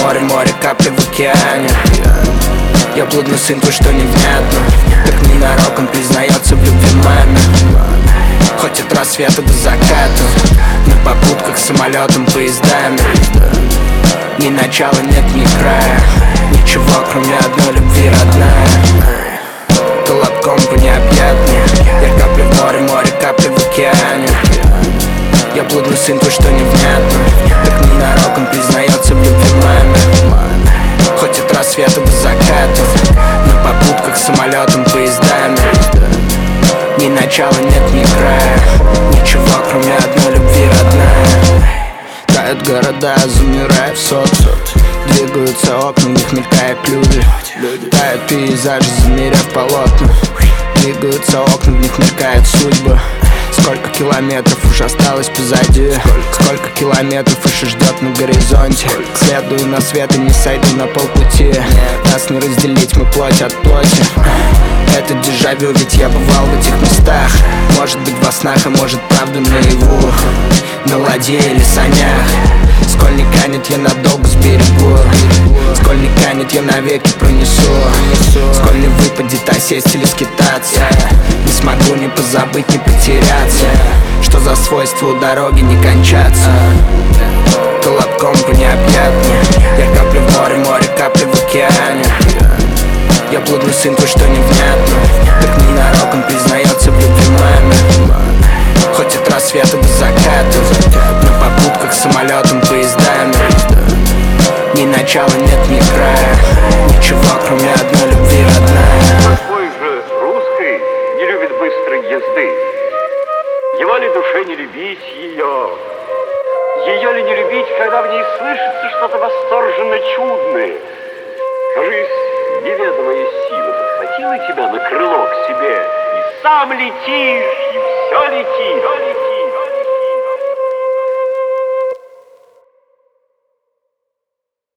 море, море, капли в океане. Я блудный сын, кое-что невнятно. Так ненароком признается в любви маме. Хоть от рассвета до заката, на попутках, самолетом, поездами. Ни начала нет, ни края, ничего, кроме одной любви, родная. Колобком по необъятной. Я капли в море, море, капли в океане. Я блудный сын, кое-что невнятно. Так ненароком признается в любви маме. Хоть от рассвета до заката, на попутках, самолетом, поездами. Ни начала нет, ни края, ничего, кроме одной любви, родная. Тают города, замирая в сот. Двигаются окна, в них мелькают люди. Тают пейзажи, замеряв полотна. Двигаются окна, в них мелькают судьбы. Сколько километров уже осталось позади. Сколько километров еще ждет на горизонте. Следую на свет и не сойду на полпути. Нас не разделить, мы плоть от плоти. Это дежавю, ведь я бывал в этих местах. Может быть во снах, а может правда наяву. На ладье или санях. Сколь не канет, я надолго сберегу. Сколь не канет, я навеки пронесу. Сколь не выпадет осесть или скитаться. Не смогу ни позабыть, ни потеряться. Что за свойство у дороги не кончаться. Колобком по необъятной. Я капли в море, море, капли в океане. Я блудный сын, кое-что невнятно. Так ненароком признается в любви маме. Хоть от рассвета до заката, на попутках, самолетом, поездами. Ни начала нет, ни края, ничего, кроме одной любви, родная. Твой же русский не любит быстрой езды. Его ли душе не любить ее? Ее ли не любить, когда в ней слышится что-то восторженно чудное? Кажись, неведомая сила подхватила тебя на крыло к себе, и сам летишь, и все летит.